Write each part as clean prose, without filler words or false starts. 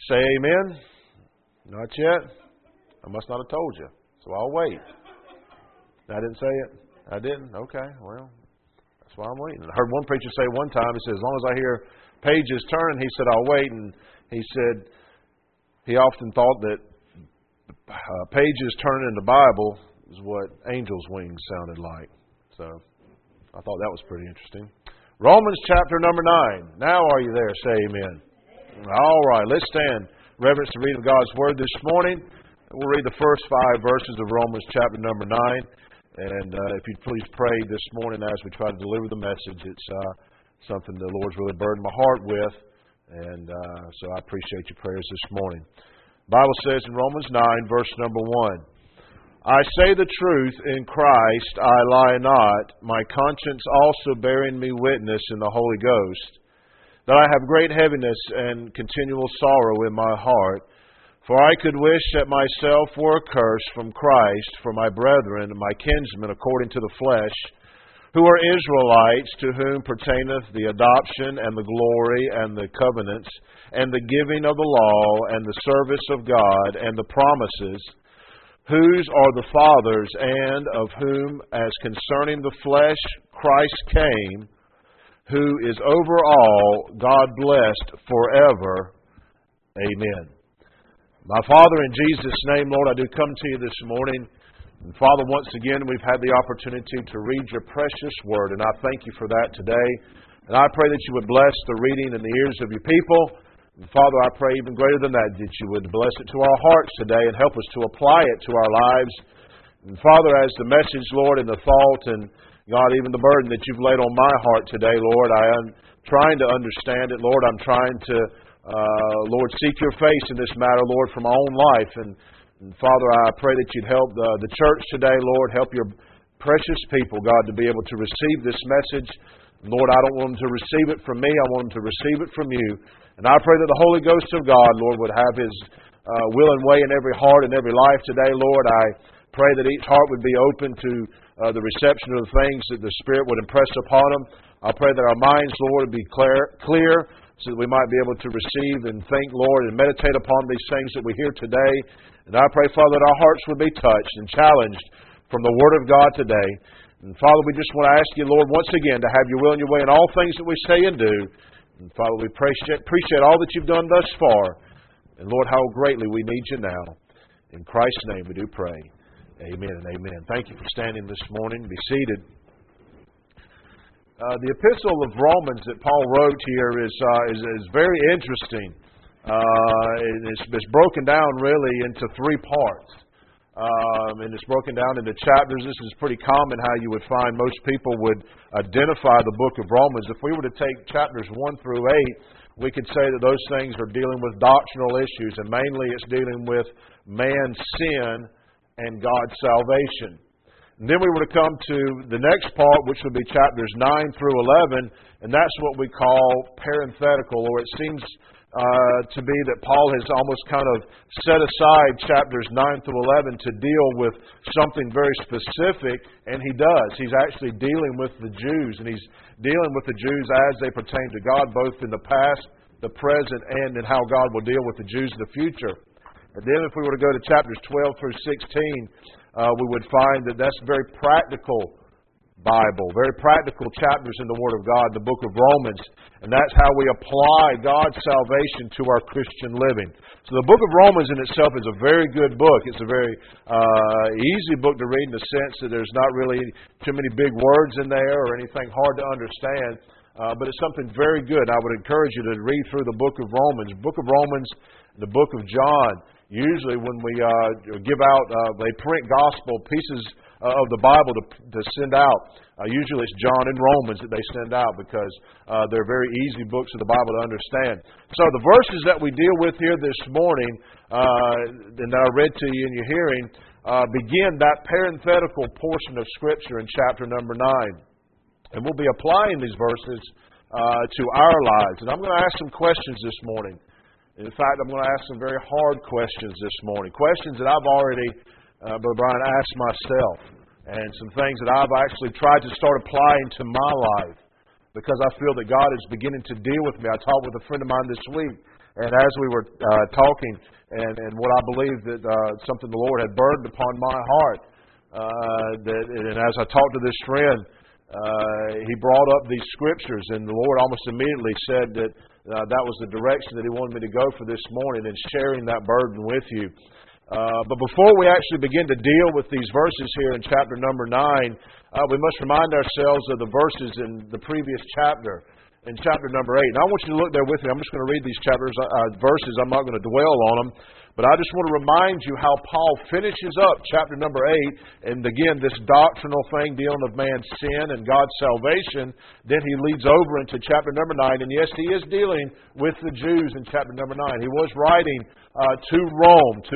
Say amen. Not yet. I must not have told you. So I'll wait. I didn't say it? I didn't? Okay, well, that's why I'm waiting. I heard one preacher say one time, he said, as long as I hear pages turn, he said, I'll wait. And he said he often thought that pages turning in the Bible is what angels' wings sounded like. So I thought that was pretty interesting. Romans chapter number 9. Now are you there? Say amen. All right, let's stand. Reverence the reading of God's Word this morning. We'll read the first 5 verses of Romans chapter number 9. And if you'd please pray this morning as we try to deliver the message. It's something the Lord's really burdened my heart with. And so I appreciate your prayers this morning. The Bible says in Romans 9, verse number 1, I say the truth in Christ, I lie not, my conscience also bearing me witness in the Holy Ghost, that I have great heaviness and continual sorrow in my heart. For I could wish that myself were accursed from Christ for my brethren and my kinsmen according to the flesh, who are Israelites, to whom pertaineth the adoption and the glory and the covenants, and the giving of the law and the service of God and the promises, whose are the fathers, and of whom, as concerning the flesh, Christ came, who is over all, God blessed forever. Amen. My Father, in Jesus' name, Lord, I do come to you this morning. And Father, once again, we've had the opportunity to read your precious word, and I thank you for that today. And I pray that you would bless the reading in the ears of your people. And Father, I pray even greater than that you would bless it to our hearts today and help us to apply it to our lives. And Father, as the message, Lord, and the thought, and God, even the burden that you've laid on my heart today, Lord, I am trying to understand it. Lord, I'm trying to, Lord, seek your face in this matter, Lord, for my own life. And Father, I pray that you'd help the church today, Lord. Help your precious people, God, to be able to receive this message. Lord, I don't want them to receive it from me. I want them to receive it from you. And I pray that the Holy Ghost of God, Lord, would have His will and way in every heart and every life today, Lord. I pray that each heart would be open to the reception of the things that the Spirit would impress upon them. I pray that our minds, Lord, would be clear so that we might be able to receive and think, Lord, and meditate upon these things that we hear today. And I pray, Father, that our hearts would be touched and challenged from the Word of God today. And Father, we just want to ask you, Lord, once again to have your will and your way in all things that we say and do. And Father, we appreciate all that you've done thus far. And Lord, how greatly we need you now. In Christ's name we do pray. Amen and amen. Thank you for standing this morning. Be seated. The epistle of Romans that Paul wrote here is very interesting. It's broken down really into 3 parts. And it's broken down into chapters. This is pretty common how you would find most people would identify the book of Romans. If we were to take chapters 1 through 8, we could say that those things are dealing with doctrinal issues, and mainly it's dealing with man's sin and God's salvation. And then we were to come to the next part, which would be chapters 9 through 11, and that's what we call parenthetical, or it seems to be that Paul has almost kind of set aside chapters 9 through 11 to deal with something very specific, and he does. He's actually dealing with the Jews, and he's dealing with the Jews as they pertain to God, both in the past, the present, and in how God will deal with the Jews in the future. And then if we were to go to chapters 12 through 16, we would find that that's very practical Bible, very practical chapters in the Word of God, the book of Romans, and that's how we apply God's salvation to our Christian living. So the book of Romans in itself is a very good book. It's a very easy book to read in the sense that there's not really too many big words in there or anything hard to understand, but it's something very good. I would encourage you to read through the book of Romans. The book of Romans, the book of John. Usually when we give out, they print gospel pieces of the Bible to send out. Usually it's John and Romans that they send out because they're very easy books of the Bible to understand. So the verses that we deal with here this morning, and that I read to you in your hearing, begin that parenthetical portion of Scripture in chapter number 9. And we'll be applying these verses to our lives. And I'm going to ask some questions this morning. In fact, I'm going to ask some very hard questions this morning. Questions that I've already, Brother Brian, asked myself. And some things that I've actually tried to start applying to my life. Because I feel that God is beginning to deal with me. I talked with a friend of mine this week. And as we were talking, and what I believe that something the Lord had burdened upon my heart, and as I talked to this friend, he brought up these scriptures, and the Lord almost immediately said that that was the direction that He wanted me to go for this morning, and sharing that burden with you. But before we actually begin to deal with these verses here in chapter number 9, we must remind ourselves of the verses in the previous chapter, in chapter number 8. And I want you to look there with me. I'm just going to read these verses. I'm not going to dwell on them. But I just want to remind you how Paul finishes up chapter number 8, and again, this doctrinal thing dealing with man's sin and God's salvation. Then he leads over into chapter number 9, and yes, he is dealing with the Jews in chapter number 9. He was writing to Rome, to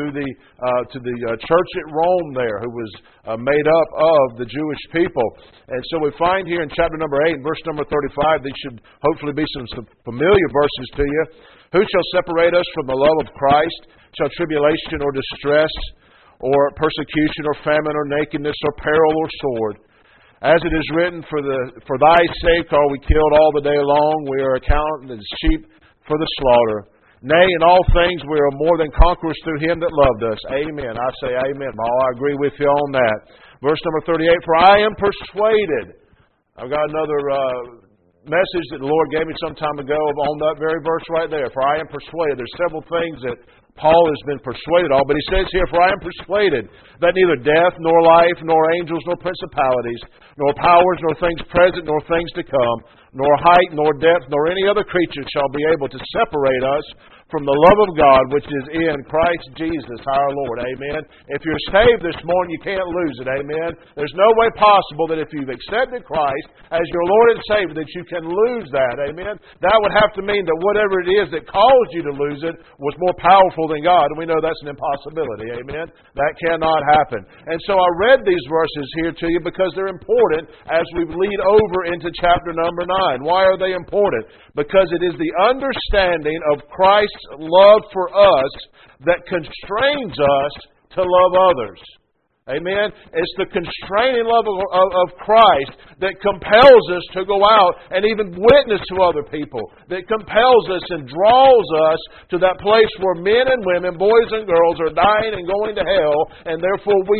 the church at Rome there, who was made up of the Jewish people. And so we find here in chapter number 8, verse number 35, these should hopefully be some familiar verses to you. Who shall separate us from the love of Christ? Shall tribulation or distress or persecution or famine or nakedness or peril or sword? As it is written, for thy sake are we killed all the day long. We are accounted as sheep for the slaughter. Nay, in all things we are more than conquerors through Him that loved us. Amen. I say amen. Paul, I agree with you on that. Verse number 38, for I am persuaded. I've got another message that the Lord gave me some time ago on that very verse right there. For I am persuaded. There's several things that Paul has been persuaded of, but he says here, for I am persuaded that neither death, nor life, nor angels, nor principalities, nor powers, nor things present, nor things to come, nor height, nor depth, nor any other creature shall be able to separate us from the love of God which is in Christ Jesus our Lord. Amen. If you're saved this morning, you can't lose it. Amen. There's no way possible that if you've accepted Christ as your Lord and Savior that you can lose that. Amen. That would have to mean that whatever it is that caused you to lose it was more powerful than God. And we know that's an impossibility. Amen. That cannot happen. And so I read these verses here to you because they're important as we lead over into chapter number 9. Why are they important? Because it is the understanding of Christ's love for us that constrains us to love others. Amen? It's the constraining love of Christ that compels us to go out and even witness to other people. That compels us and draws us to that place where men and women, boys and girls are dying and going to hell. And therefore we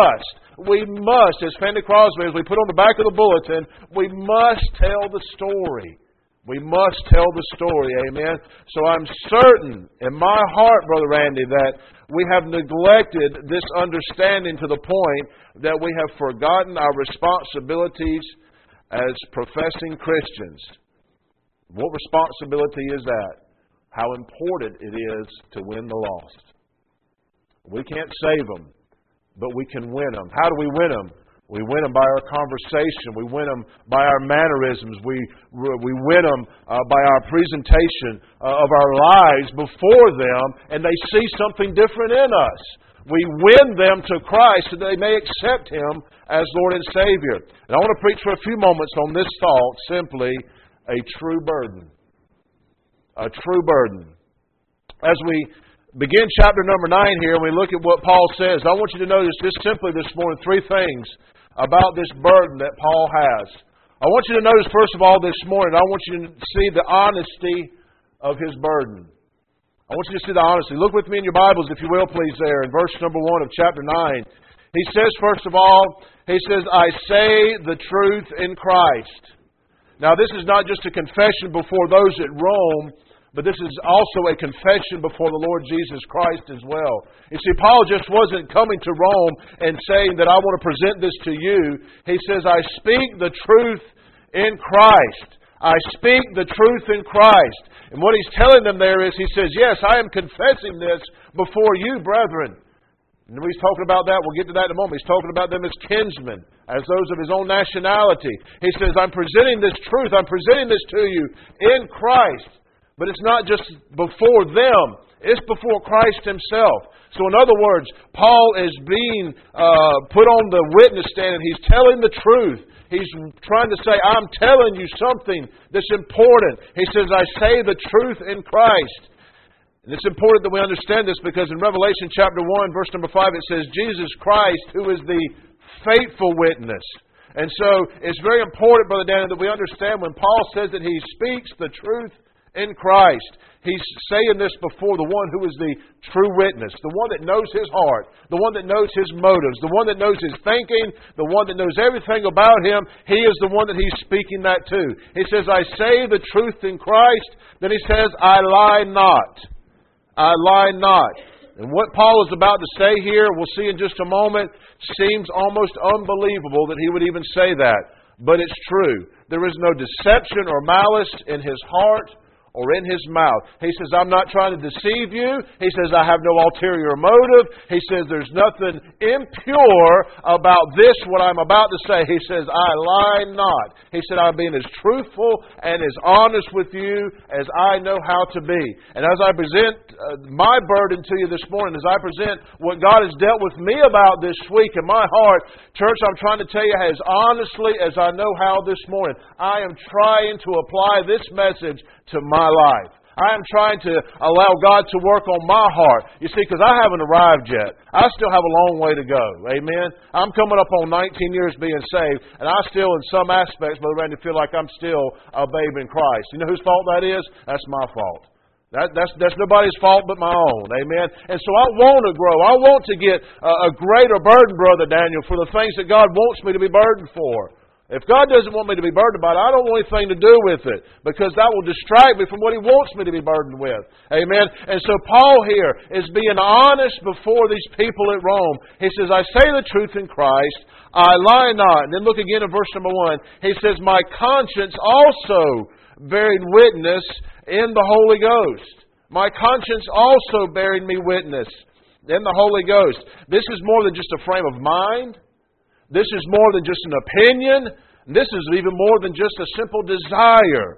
must, as Fanny Crosby, as we put on the back of the bulletin, we must tell the story. We must tell the story, amen? So I'm certain in my heart, Brother Randy, that we have neglected this understanding to the point that we have forgotten our responsibilities as professing Christians. What responsibility is that? How important it is to win the lost. We can't save them, but we can win them. How do we win them? We win them by our conversation. We win them by our mannerisms. We win them by our presentation of our lives before them, and they see something different in us. We win them to Christ so that they may accept Him as Lord and Savior. And I want to preach for a few moments on this thought, simply a true burden. A true burden. As we begin chapter number 9 here, and we look at what Paul says, I want you to notice just simply this morning 3 things about this burden that Paul has. I want you to notice, first of all, this morning, I want you to see the honesty of his burden. I want you to see the honesty. Look with me in your Bibles, if you will, please, there in verse number 1 of chapter 9. He says, first of all, he says, I say the truth in Christ. Now, this is not just a confession before those at Rome, but this is also a confession before the Lord Jesus Christ as well. You see, Paul just wasn't coming to Rome and saying that I want to present this to you. He says, I speak the truth in Christ. I speak the truth in Christ. And what he's telling them there is, he says, yes, I am confessing this before you, brethren. And when he's talking about that, we'll get to that in a moment. He's talking about them as kinsmen, as those of his own nationality. He says, I'm presenting this truth, I'm presenting this to you in Christ. But it's not just before them. It's before Christ Himself. So in other words, Paul is being put on the witness stand and he's telling the truth. He's trying to say, I'm telling you something that's important. He says, I say the truth in Christ. And it's important that we understand this because in Revelation chapter 1, verse number 5, it says, Jesus Christ, who is the faithful witness. And so it's very important, Brother Danny, that we understand when Paul says that he speaks the truth in Christ. He's saying this before the one who is the true witness, the one that knows his heart, the one that knows his motives, the one that knows his thinking, the one that knows everything about him. He is the one that he's speaking that to. He says, I say the truth in Christ. Then he says, I lie not. I lie not. And what Paul is about to say here, we'll see in just a moment, seems almost unbelievable that he would even say that. But it's true. There is no deception or malice in his heart or in his mouth. He says, I'm not trying to deceive you. He says, I have no ulterior motive. He says, there's nothing impure about this, what I'm about to say. He says, I lie not. He said, I'm being as truthful and as honest with you as I know how to be. And as I present my burden to you this morning, as I present what God has dealt with me about this week in my heart, church, I'm trying to tell you as honestly as I know how this morning. I am trying to apply this message to my life. I am trying to allow God to work on my heart. You see, because I haven't arrived yet. I still have a long way to go. Amen? I'm coming up on 19 years being saved, and I still, in some aspects, Brother Randy, feel like I'm still a babe in Christ. You know whose fault that is? That's my fault. That's nobody's fault but my own. Amen? And so I want to grow. I want to get a greater burden, Brother Daniel, for the things that God wants me to be burdened for. If God doesn't want me to be burdened about it, I don't want anything to do with it, because that will distract me from what He wants me to be burdened with. Amen? And so Paul here is being honest before these people at Rome. He says, I say the truth in Christ, I lie not. And then look again at verse number 1. He says, my conscience also bearing witness in the Holy Ghost. My conscience also bearing me witness in the Holy Ghost. This is more than just a frame of mind. This is more than just an opinion. This is even more than just a simple desire.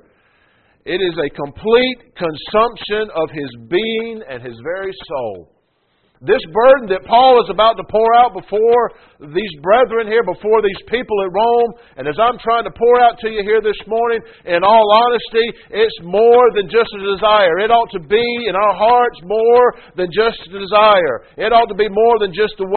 It is a complete consumption of his being and his very soul. This burden that Paul is about to pour out before these brethren here, before these people at Rome, and as I'm trying to pour out to you here this morning, in all honesty, it's more than just a desire. It ought to be in our hearts more than just a desire. It ought to be more than just a